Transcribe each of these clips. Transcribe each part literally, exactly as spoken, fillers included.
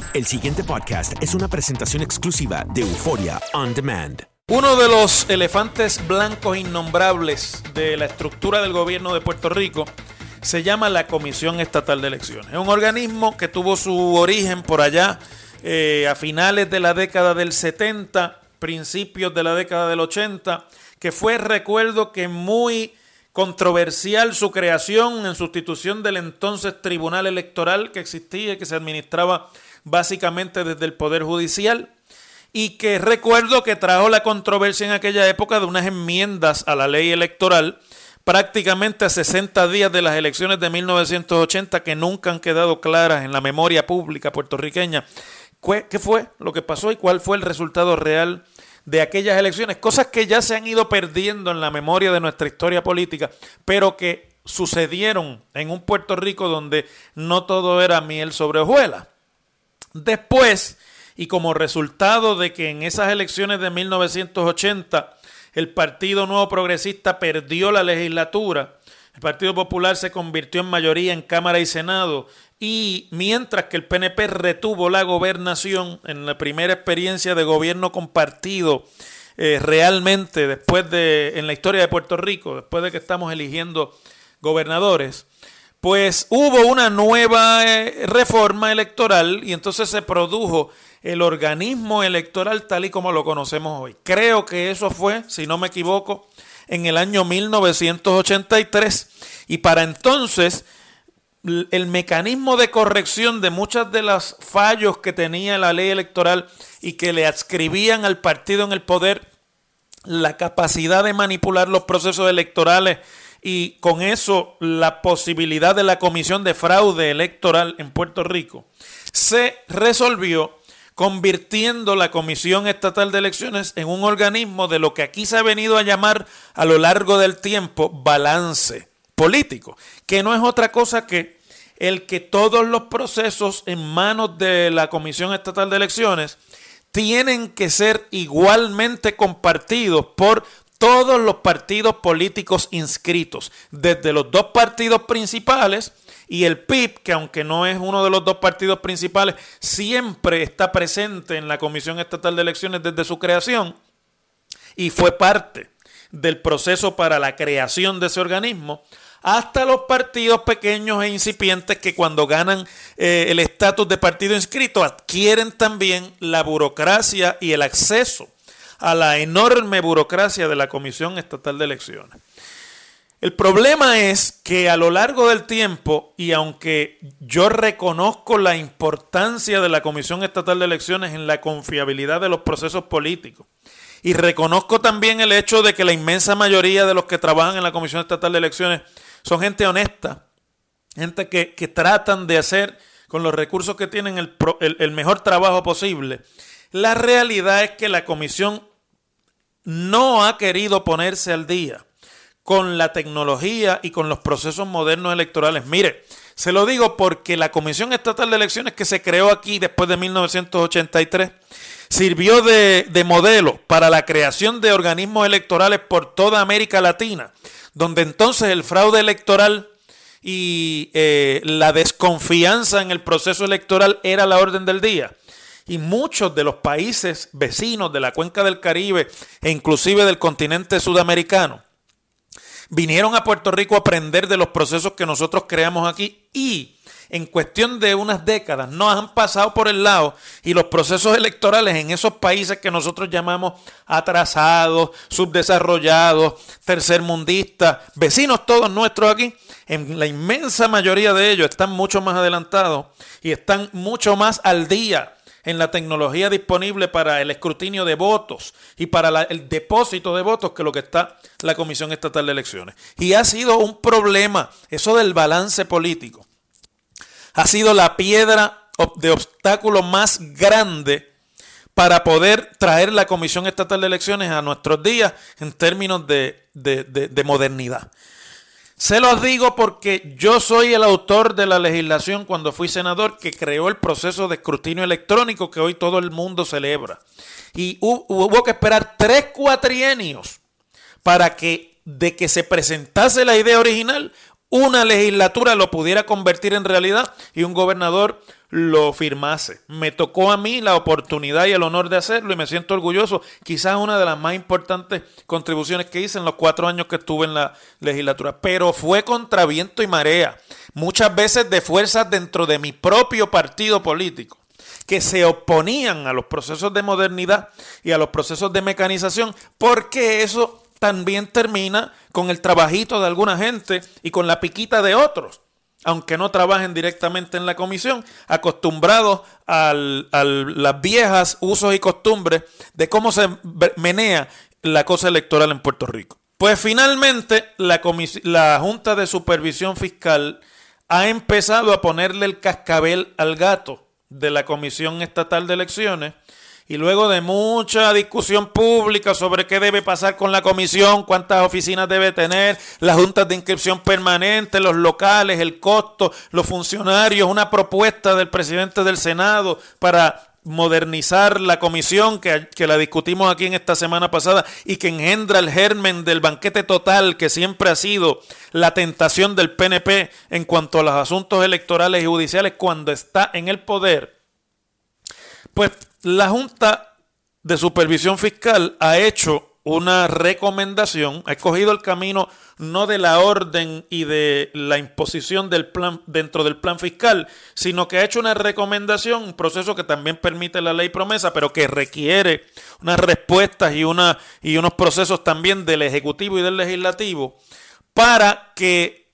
El siguiente podcast es una presentación exclusiva de Euforia On Demand. Uno de los elefantes blancos innombrables de la estructura del gobierno de Puerto Rico se llama la Comisión Estatal de Elecciones. Es un organismo que tuvo su origen por allá eh, a finales de la década del setenta, principios de la década del ochenta, que fue, recuerdo que muy controversial su creación en sustitución del entonces Tribunal Electoral que existía y que se administraba básicamente desde el Poder Judicial, y que recuerdo que trajo la controversia en aquella época de unas enmiendas a la ley electoral prácticamente a sesenta días de las elecciones de mil novecientos ochenta que nunca han quedado claras en la memoria pública puertorriqueña. ¿Qué fue lo que pasó y cuál fue el resultado real de aquellas elecciones? Cosas que ya se han ido perdiendo en la memoria de nuestra historia política, pero que sucedieron en un Puerto Rico donde no todo era miel sobre hojuelas. Después, y como resultado de que en esas elecciones de mil novecientos ochenta el Partido Nuevo Progresista perdió la legislatura, el Partido Popular se convirtió en mayoría en Cámara y Senado, y mientras que el P N P retuvo la gobernación en la primera experiencia de gobierno compartido eh, realmente después de, en la historia de Puerto Rico, después de que estamos eligiendo gobernadores, pues hubo una nueva eh, reforma electoral y entonces se produjo el organismo electoral tal y como lo conocemos hoy. Creo que eso fue, si no me equivoco, en el año mil novecientos ochenta y tres, y para entonces el mecanismo de corrección de muchas de los fallos que tenía la ley electoral y que le adscribían al partido en el poder la capacidad de manipular los procesos electorales y con eso la posibilidad de la comisión de fraude electoral en Puerto Rico, se resolvió convirtiendo la Comisión Estatal de Elecciones en un organismo de lo que aquí se ha venido a llamar a lo largo del tiempo balance político, que no es otra cosa que el que todos los procesos en manos de la Comisión Estatal de Elecciones tienen que ser igualmente compartidos por todos los partidos políticos inscritos, desde los dos partidos principales y el P I B, que aunque no es uno de los dos partidos principales, siempre está presente en la Comisión Estatal de Elecciones desde su creación y fue parte del proceso para la creación de ese organismo, hasta los partidos pequeños e incipientes que cuando ganan eh, el estatus de partido inscrito adquieren también la burocracia y el acceso a la enorme burocracia de la Comisión Estatal de Elecciones. El problema es que a lo largo del tiempo, y aunque yo reconozco la importancia de la Comisión Estatal de Elecciones en la confiabilidad de los procesos políticos, y reconozco también el hecho de que la inmensa mayoría de los que trabajan en la Comisión Estatal de Elecciones son gente honesta, gente que, que tratan de hacer con los recursos que tienen el, el, el mejor trabajo posible, la realidad es que la Comisión no ha querido ponerse al día con la tecnología y con los procesos modernos electorales. Mire, se lo digo porque la Comisión Estatal de Elecciones que se creó aquí después de mil novecientos ochenta y tres sirvió de, de modelo para la creación de organismos electorales por toda América Latina, donde entonces el fraude electoral y eh, la desconfianza en el proceso electoral era la orden del día. Y muchos de los países vecinos de la cuenca del Caribe e inclusive del continente sudamericano vinieron a Puerto Rico a aprender de los procesos que nosotros creamos aquí y en cuestión de unas décadas nos han pasado por el lado y los procesos electorales en esos países que nosotros llamamos atrasados, subdesarrollados, tercermundistas, vecinos todos nuestros aquí, en la inmensa mayoría de ellos están mucho más adelantados y están mucho más al día en la tecnología disponible para el escrutinio de votos y para la, el depósito de votos que lo que está la Comisión Estatal de Elecciones. Y ha sido un problema, eso del balance político, ha sido la piedra de obstáculo más grande para poder traer la Comisión Estatal de Elecciones a nuestros días en términos de, de, de, de modernidad. Se los digo porque yo soy el autor de la legislación cuando fui senador que creó el proceso de escrutinio electrónico que hoy todo el mundo celebra. Y hubo que esperar tres cuatrienios para que de que se presentase la idea original una legislatura lo pudiera convertir en realidad y un gobernador lo firmase. Me tocó a mí la oportunidad y el honor de hacerlo y me siento orgulloso. Quizás una de las más importantes contribuciones que hice en los cuatro años que estuve en la legislatura. Pero fue contra viento y marea. Muchas veces de fuerzas dentro de mi propio partido político que se oponían a los procesos de modernidad y a los procesos de mecanización, porque eso también termina con el trabajito de alguna gente y con la piquita de otros, aunque no trabajen directamente en la comisión, acostumbrados a las viejas usos y costumbres de cómo se menea la cosa electoral en Puerto Rico. Pues finalmente la, comis- la Junta de Supervisión Fiscal ha empezado a ponerle el cascabel al gato de la Comisión Estatal de Elecciones, y luego de mucha discusión pública sobre qué debe pasar con la comisión, cuántas oficinas debe tener, las juntas de inscripción permanente, los locales, el costo, los funcionarios, una propuesta del presidente del Senado para modernizar la comisión que, que la discutimos aquí en esta semana pasada y que engendra el germen del banquete total que siempre ha sido la tentación del P N P en cuanto a los asuntos electorales y judiciales cuando está en el poder. Pues la Junta de Supervisión Fiscal ha hecho una recomendación, ha escogido el camino no de la orden y de la imposición del plan dentro del plan fiscal, sino que ha hecho una recomendación, un proceso que también permite la ley promesa, pero que requiere unas respuestas y, una, y unos procesos también del Ejecutivo y del Legislativo para que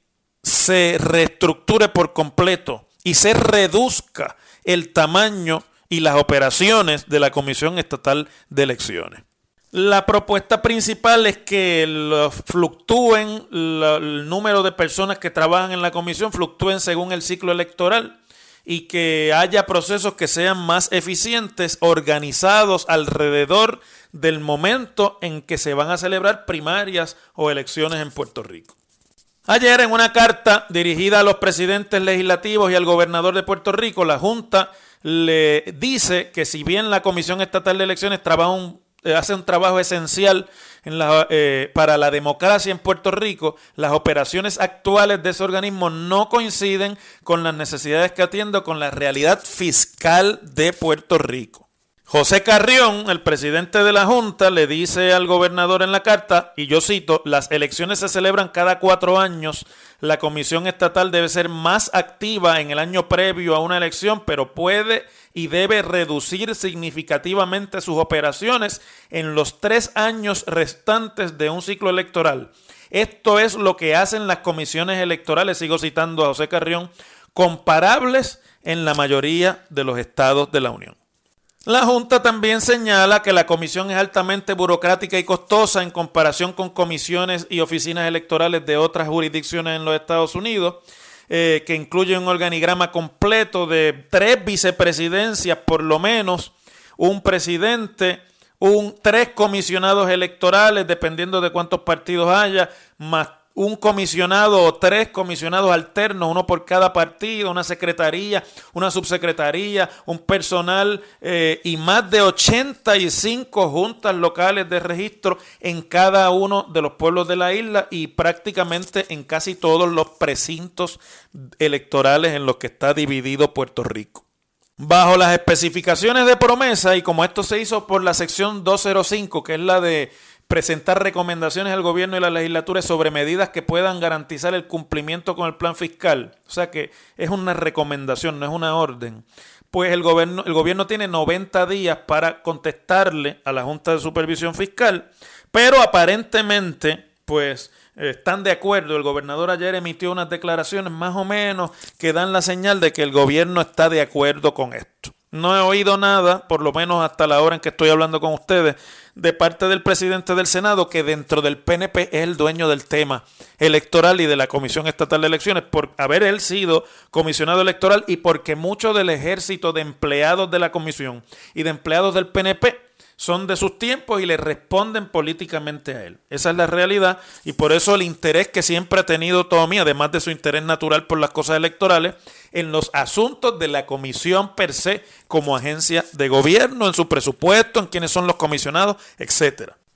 se reestructure por completo y se reduzca el tamaño y las operaciones de la Comisión Estatal de Elecciones. La propuesta principal es que lo, fluctúen lo, el número de personas que trabajan en la comisión, fluctúen según el ciclo electoral y que haya procesos que sean más eficientes, organizados alrededor del momento en que se van a celebrar primarias o elecciones en Puerto Rico. Ayer, en una carta dirigida a los presidentes legislativos y al gobernador de Puerto Rico, la Junta le dice que si bien la Comisión Estatal de Elecciones trabaja un, eh, hace un trabajo esencial en la, eh, para la democracia en Puerto Rico, las operaciones actuales de ese organismo no coinciden con las necesidades que atiende con la realidad fiscal de Puerto Rico. José Carrión, el presidente de la Junta, le dice al gobernador en la carta, y yo cito, las elecciones se celebran cada cuatro años, la Comisión Estatal debe ser más activa en el año previo a una elección, pero puede y debe reducir significativamente sus operaciones en los tres años restantes de un ciclo electoral. Esto es lo que hacen las comisiones electorales, sigo citando a José Carrión, comparables en la mayoría de los estados de la Unión. La Junta también señala que la comisión es altamente burocrática y costosa en comparación con comisiones y oficinas electorales de otras jurisdicciones en los Estados Unidos, eh, que incluye un organigrama completo de tres vicepresidencias, por lo menos, un presidente, un, tres comisionados electorales, dependiendo de cuántos partidos haya, más un comisionado o tres comisionados alternos, uno por cada partido, una secretaría, una subsecretaría, un personal eh, y más de ochenta y cinco juntas locales de registro en cada uno de los pueblos de la isla y prácticamente en casi todos los precintos electorales en los que está dividido Puerto Rico. Bajo las especificaciones de promesa, y como esto se hizo por la sección doscientos cinco, que es la de presentar recomendaciones al gobierno y la legislatura sobre medidas que puedan garantizar el cumplimiento con el plan fiscal, o sea que es una recomendación, no es una orden, pues el gobierno, el gobierno tiene noventa días para contestarle a la Junta de Supervisión Fiscal, pero aparentemente pues están de acuerdo. El gobernador ayer emitió unas declaraciones más o menos que dan la señal de que el gobierno está de acuerdo con esto. No he oído nada, por lo menos hasta la hora en que estoy hablando con ustedes, de parte del presidente del Senado, que dentro del P N P es el dueño del tema electoral y de la Comisión Estatal de Elecciones, por haber él sido comisionado electoral y porque mucho del ejército de empleados de la comisión y de empleados del P N P son de sus tiempos y le responden políticamente a él. Esa es la realidad y por eso el interés que siempre ha tenido Tommy, además de su interés natural por las cosas electorales, en los asuntos de la comisión per se como agencia de gobierno, en su presupuesto, en quiénes son los comisionados, etcétera.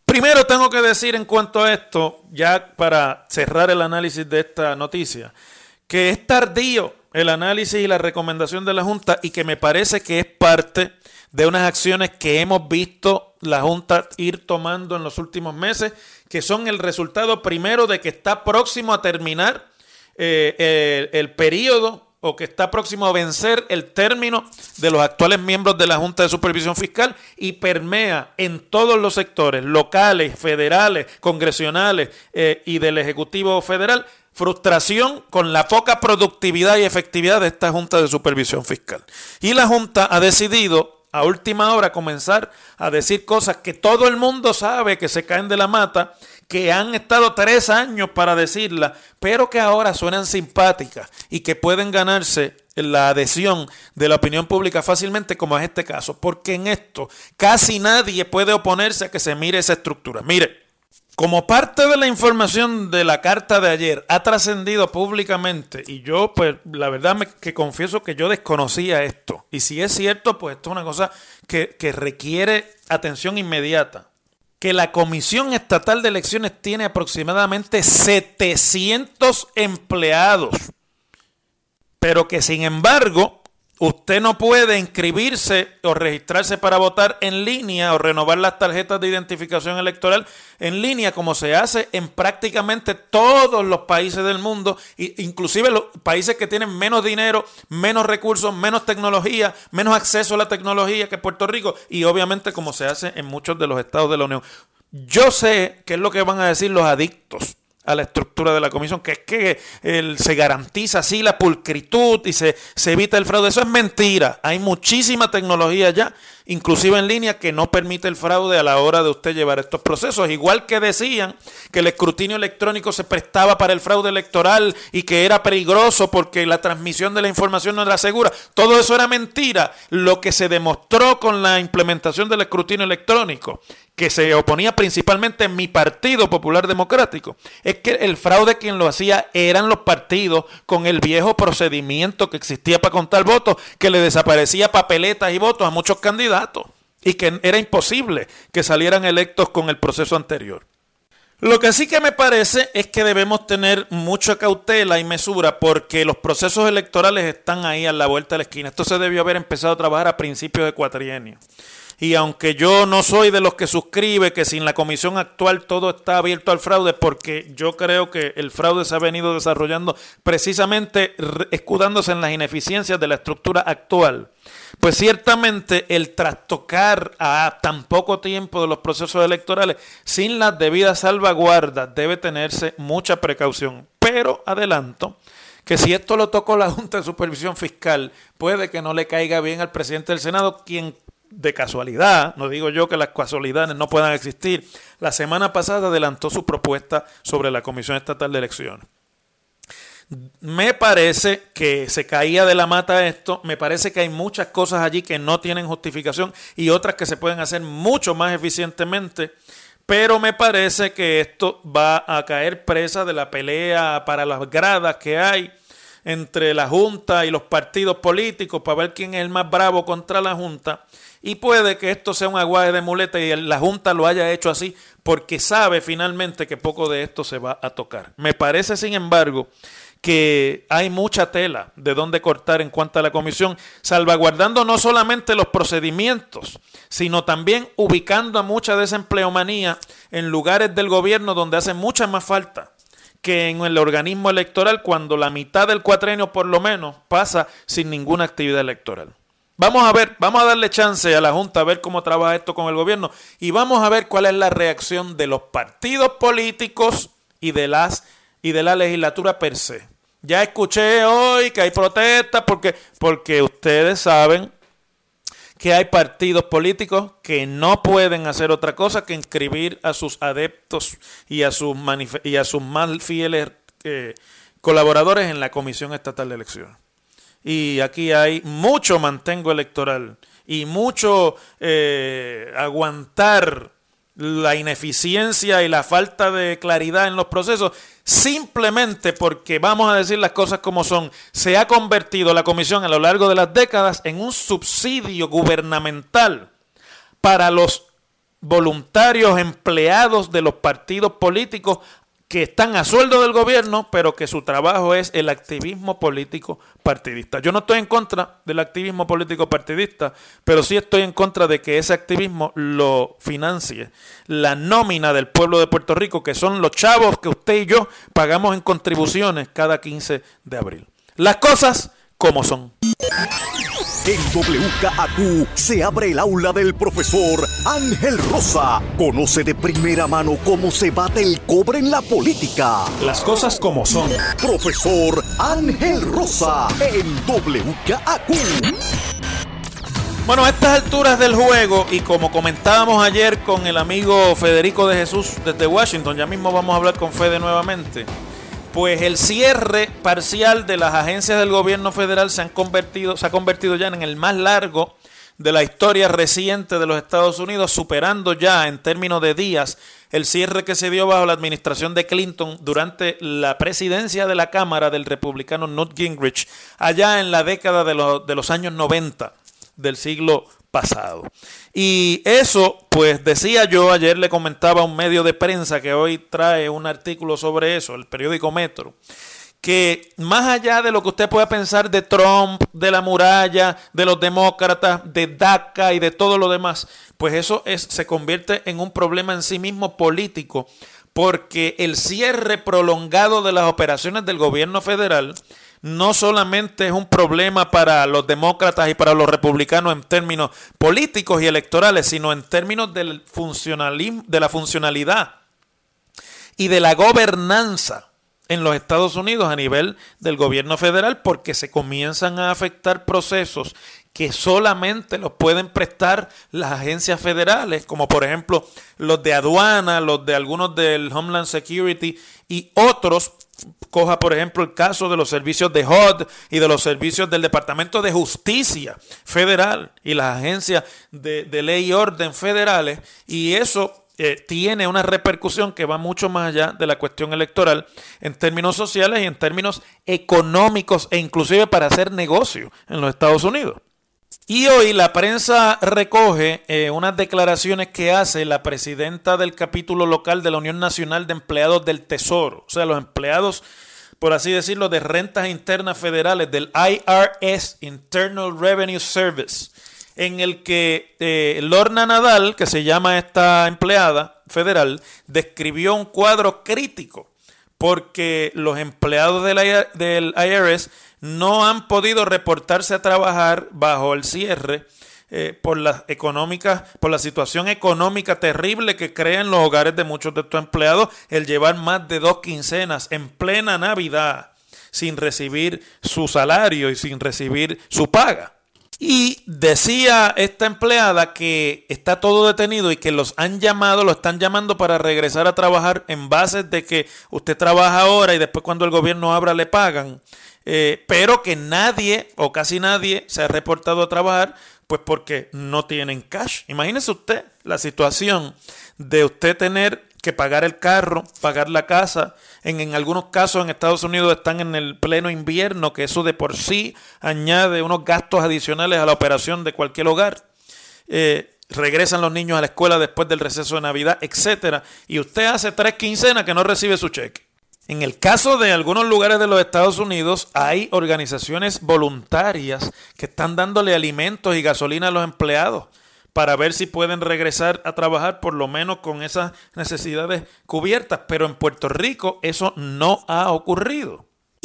Primero tengo que decir en cuanto a esto, ya para cerrar el análisis de esta noticia, que es tardío el análisis y la recomendación de la Junta y que me parece que es parte de unas acciones que hemos visto la Junta ir tomando en los últimos meses, que son el resultado primero de que está próximo a terminar eh, el, el periodo o que está próximo a vencer el término de los actuales miembros de la Junta de Supervisión Fiscal y permea en todos los sectores, locales, federales, congresionales eh, y del Ejecutivo Federal, frustración con la poca productividad y efectividad de esta Junta de Supervisión Fiscal. Y la Junta ha decidido a última hora comenzar a decir cosas que todo el mundo sabe que se caen de la mata, que han estado tres años para decirla, pero que ahora suenan simpáticas y que pueden ganarse la adhesión de la opinión pública fácilmente, como es este caso, porque en esto casi nadie puede oponerse a que se mire esa estructura. Mire, como parte de la información de la carta de ayer ha trascendido públicamente, y yo pues la verdad me, que confieso que yo desconocía esto, y si es cierto, pues esto es una cosa que, que requiere atención inmediata, que la Comisión Estatal de Elecciones tiene aproximadamente setecientos empleados, pero que sin embargo usted no puede inscribirse o registrarse para votar en línea o renovar las tarjetas de identificación electoral en línea como se hace en prácticamente todos los países del mundo, inclusive los países que tienen menos dinero, menos recursos, menos tecnología, menos acceso a la tecnología que Puerto Rico y obviamente como se hace en muchos de los estados de la Unión. Yo sé qué es lo que van a decir los adictos a la estructura de la comisión, que es que el, se garantiza así la pulcritud y se, se evita el fraude. Eso es mentira. Hay muchísima tecnología ya, inclusive en línea, que no permite el fraude a la hora de usted llevar estos procesos. Igual que decían que el escrutinio electrónico se prestaba para el fraude electoral y que era peligroso porque la transmisión de la información no era segura. Todo eso era mentira. Lo que se demostró con la implementación del escrutinio electrónico, que se oponía principalmente en mi Partido Popular Democrático, es que el fraude quien lo hacía eran los partidos con el viejo procedimiento que existía para contar votos, que le desaparecía papeletas y votos a muchos candidatos y que era imposible que salieran electos con el proceso anterior. Lo que sí que me parece es que debemos tener mucha cautela y mesura porque los procesos electorales están ahí a la vuelta de la esquina. Esto se debió haber empezado a trabajar a principios de cuatrienio. Y aunque yo no soy de los que suscribe que sin la comisión actual todo está abierto al fraude, porque yo creo que el fraude se ha venido desarrollando precisamente escudándose en las ineficiencias de la estructura actual, pues ciertamente el trastocar a tan poco tiempo de los procesos electorales sin las debidas salvaguardas debe tenerse mucha precaución. Pero adelanto que si esto lo tocó la Junta de Supervisión Fiscal, puede que no le caiga bien al presidente del Senado, quien de casualidad, no digo yo que las casualidades no puedan existir, la semana pasada adelantó su propuesta sobre la Comisión Estatal de Elecciones. Me parece que se caía de la mata esto, me parece que hay muchas cosas allí que no tienen justificación y otras que se pueden hacer mucho más eficientemente, pero me parece que esto va a caer presa de la pelea para las gradas que hay entre la Junta y los partidos políticos para ver quién es el más bravo contra la Junta. Y puede que esto sea un aguaje de muleta y la Junta lo haya hecho así porque sabe finalmente que poco de esto se va a tocar. Me parece, sin embargo, que hay mucha tela de dónde cortar en cuanto a la comisión, salvaguardando no solamente los procedimientos, sino también ubicando a mucha de esa empleomanía en lugares del gobierno donde hace mucha más falta que en el organismo electoral, cuando la mitad del cuatrenio por lo menos pasa sin ninguna actividad electoral. Vamos a ver, vamos a darle chance a la Junta a ver cómo trabaja esto con el gobierno y vamos a ver cuál es la reacción de los partidos políticos y de las y de la legislatura per se. Ya escuché hoy que hay protestas porque, porque ustedes saben que hay partidos políticos que no pueden hacer otra cosa que inscribir a sus adeptos y a sus, manif- y a sus más fieles eh, colaboradores en la Comisión Estatal de Elecciones. Y aquí hay mucho mantengo electoral y mucho eh, aguantar la ineficiencia y la falta de claridad en los procesos, simplemente porque, vamos a decir las cosas como son, se ha convertido la comisión a lo largo de las décadas en un subsidio gubernamental para los voluntarios empleados de los partidos políticos que están a sueldo del gobierno, pero que su trabajo es el activismo político partidista. Yo no estoy en contra del activismo político partidista, pero sí estoy en contra de que ese activismo lo financie la nómina del pueblo de Puerto Rico, que son los chavos que usted y yo pagamos en contribuciones cada quince de abril. Las cosas como son. En W K A Q se abre el aula del profesor Ángel Rosa. Conoce de primera mano cómo se bate el cobre en la política. Las cosas como son. Profesor Ángel Rosa en W K A Q. Bueno, a estas alturas del juego, y como comentábamos ayer con el amigo Federico de Jesús desde Washington, ya mismo vamos a hablar con Fede nuevamente, pues el cierre parcial de las agencias del gobierno federal se han convertido, se ha convertido ya en el más largo de la historia reciente de los Estados Unidos, superando ya en términos de días el cierre que se dio bajo la administración de Clinton durante la presidencia de la Cámara del republicano Newt Gingrich, allá en la década de los, de los años noventa del siglo pasado. Y eso, pues decía yo, ayer le comentaba a un medio de prensa que hoy trae un artículo sobre eso, el periódico Metro, que más allá de lo que usted pueda pensar de Trump, de la muralla, de los demócratas, de DACA y de todo lo demás, pues eso es, se convierte en un problema en sí mismo político, porque el cierre prolongado de las operaciones del gobierno federal no solamente es un problema para los demócratas y para los republicanos en términos políticos y electorales, sino en términos del funcionalismo, de la funcionalidad y de la gobernanza en los Estados Unidos a nivel del gobierno federal, porque se comienzan a afectar procesos que solamente los pueden prestar las agencias federales, como por ejemplo los de aduana, los de algunos del Homeland Security y otros. Coja por ejemplo el caso de los servicios de H U D y de los servicios del Departamento de Justicia Federal y las agencias de, de ley y orden federales, y eso eh, tiene una repercusión que va mucho más allá de la cuestión electoral en términos sociales y en términos económicos e inclusive para hacer negocio en los Estados Unidos. Y hoy la prensa recoge eh, unas declaraciones que hace la presidenta del capítulo local de la Unión Nacional de Empleados del Tesoro, o sea, los empleados, por así decirlo, de rentas internas federales del I R S, Internal Revenue Service, en el que eh, Lorna Nadal, que se llama esta empleada federal, describió un cuadro crítico porque los empleados del I R S no han podido reportarse a trabajar bajo el cierre eh, por las económicas, por la situación económica terrible que crea en los hogares de muchos de estos empleados el llevar más de dos quincenas en plena Navidad sin recibir su salario y sin recibir su paga. Y decía esta empleada que está todo detenido y que los han llamado, lo están llamando para regresar a trabajar en base de que usted trabaja ahora y después cuando el gobierno abra le pagan. Eh, pero que nadie o casi nadie se ha reportado a trabajar, pues porque no tienen cash. Imagínese usted la situación de usted tener que pagar el carro, pagar la casa. En, en algunos casos en Estados Unidos están en el pleno invierno, que eso de por sí añade unos gastos adicionales a la operación de cualquier hogar. Eh, regresan los niños a la escuela después del receso de Navidad, etcétera. Y usted hace tres quincenas que no recibe su cheque. En el caso de algunos lugares de los Estados Unidos hay organizaciones voluntarias que están dándole alimentos y gasolina a los empleados para ver si pueden regresar a trabajar por lo menos con esas necesidades cubiertas. Pero en Puerto Rico eso no ha ocurrido.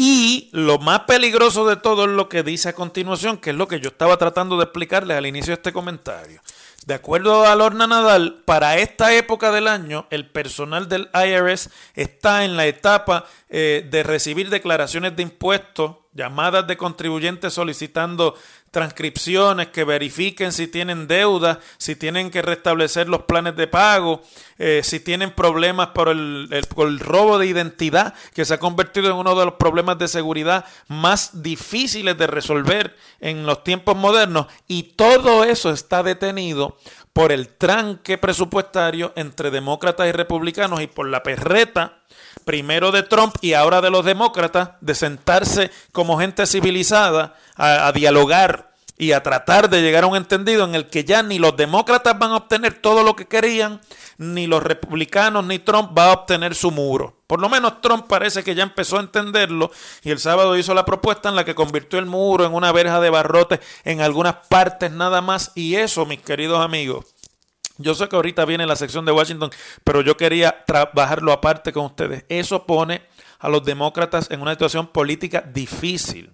Y lo más peligroso de todo es lo que dice a continuación, que es lo que yo estaba tratando de explicarles al inicio de este comentario. De acuerdo a Lorna Nadal, para esta época del año, el personal del I R S está en la etapa eh, de recibir declaraciones de impuestos, llamadas de contribuyentes solicitando transcripciones que verifiquen si tienen deuda, si tienen que restablecer los planes de pago, eh, si tienen problemas por el, el, por el robo de identidad, que se ha convertido en uno de los problemas de seguridad más difíciles de resolver en los tiempos modernos, y todo eso está detenido por el tranque presupuestario entre demócratas y republicanos y por la perreta primero de Trump y ahora de los demócratas de sentarse como gente civilizada a, a dialogar y a tratar de llegar a un entendido en el que ya ni los demócratas van a obtener todo lo que querían, ni los republicanos, ni Trump va a obtener su muro. Por lo menos Trump parece que ya empezó a entenderlo y el sábado hizo la propuesta en la que convirtió el muro en una verja de barrotes en algunas partes nada más. Y eso, mis queridos amigos, yo sé que ahorita viene la sección de Washington, pero yo quería trabajarlo aparte con ustedes. Eso pone a los demócratas en una situación política difícil.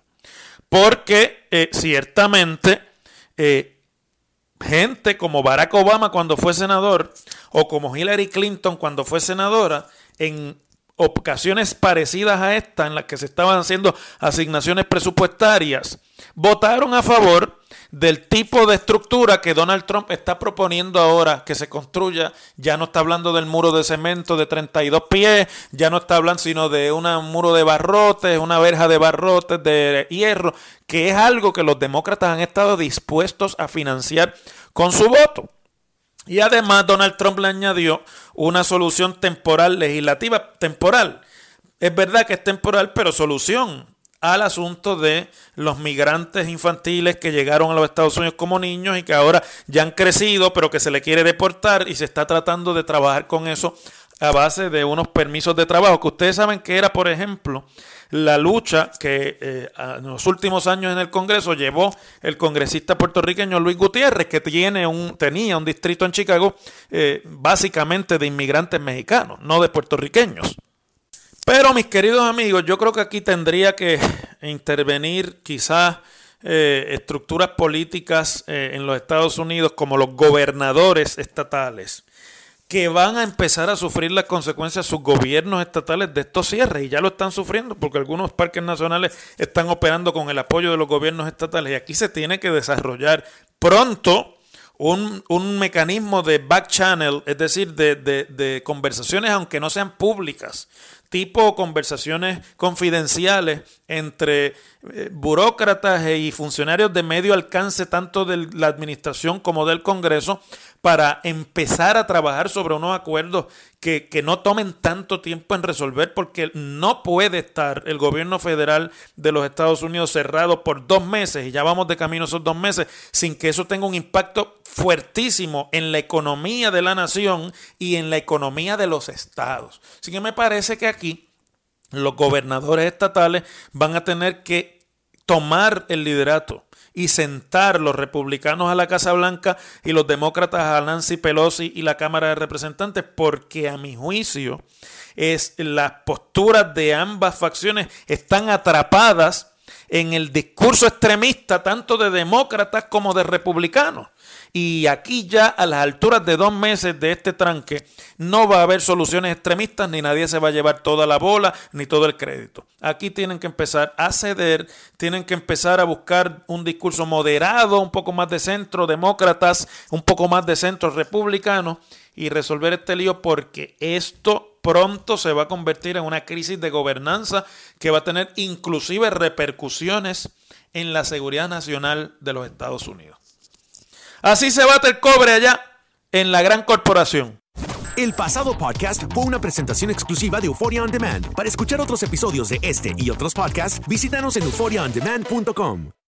Porque eh, ciertamente eh, gente como Barack Obama cuando fue senador o como Hillary Clinton cuando fue senadora, en ocasiones parecidas a esta en las que se estaban haciendo asignaciones presupuestarias, votaron a favor del tipo de estructura que Donald Trump está proponiendo ahora que se construya. Ya no está hablando del muro de cemento de treinta y dos pies, ya no está hablando sino de un muro de barrotes, una verja de barrotes de hierro, que es algo que los demócratas han estado dispuestos a financiar con su voto. Y además Donald Trump le añadió una solución temporal, legislativa temporal. Es verdad que es temporal, pero solución al asunto de los migrantes infantiles que llegaron a los Estados Unidos como niños y que ahora ya han crecido, pero que se le quiere deportar y se está tratando de trabajar con eso a base de unos permisos de trabajo, que ustedes saben que era, por ejemplo, la lucha que eh, en los últimos años en el Congreso llevó el congresista puertorriqueño Luis Gutiérrez, que tiene un, tenía un distrito en Chicago eh, básicamente de inmigrantes mexicanos, no de puertorriqueños. Pero mis queridos amigos, yo creo que aquí tendría que intervenir quizás eh, estructuras políticas eh, en los Estados Unidos como los gobernadores estatales, que van a empezar a sufrir las consecuencias sus gobiernos estatales de estos cierres, y ya lo están sufriendo porque algunos parques nacionales están operando con el apoyo de los gobiernos estatales, y aquí se tiene que desarrollar pronto un, un mecanismo de back channel, es decir, de, de, de conversaciones aunque no sean públicas, tipo conversaciones confidenciales entre eh, burócratas y funcionarios de medio alcance, tanto de la administración como del Congreso, para empezar a trabajar sobre unos acuerdos que, que no tomen tanto tiempo en resolver, porque no puede estar el gobierno federal de los Estados Unidos cerrado por dos meses, y ya vamos de camino esos dos meses, sin que eso tenga un impacto fuertísimo en la economía de la nación y en la economía de los estados. Así que me parece que aquí los gobernadores estatales van a tener que tomar el liderato y sentar los republicanos a la Casa Blanca y los demócratas a Nancy Pelosi y la Cámara de Representantes, porque a mi juicio es, las posturas de ambas facciones están atrapadas en el discurso extremista tanto de demócratas como de republicanos. Y aquí ya a las alturas de dos meses de este tranque no va a haber soluciones extremistas, ni nadie se va a llevar toda la bola ni todo el crédito. Aquí tienen que empezar a ceder, tienen que empezar a buscar un discurso moderado, un poco más de centro demócratas, un poco más de centro republicanos, y resolver este lío, porque esto pronto se va a convertir en una crisis de gobernanza que va a tener inclusive repercusiones en la seguridad nacional de los Estados Unidos. Así se bate el cobre allá en la gran corporación. El pasado podcast fue una presentación exclusiva de Euphoria On Demand. Para escuchar otros episodios de este y otros podcasts, visítanos en euphoria on demand punto com.